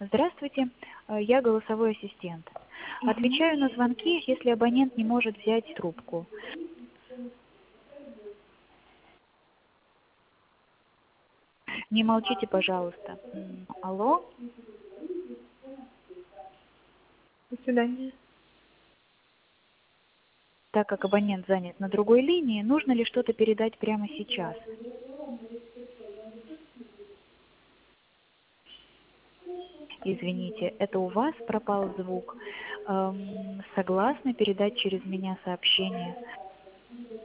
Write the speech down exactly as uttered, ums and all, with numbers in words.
Здравствуйте, э, я голосовой ассистент. Отвечаю на звонки, если абонент не может взять трубку. Не молчите, пожалуйста. М, Алло? До свидания. Так как абонент занят на другой линии, нужно ли что-то передать прямо сейчас? Извините, это у вас пропал звук. Эм, согласны передать через меня сообщение?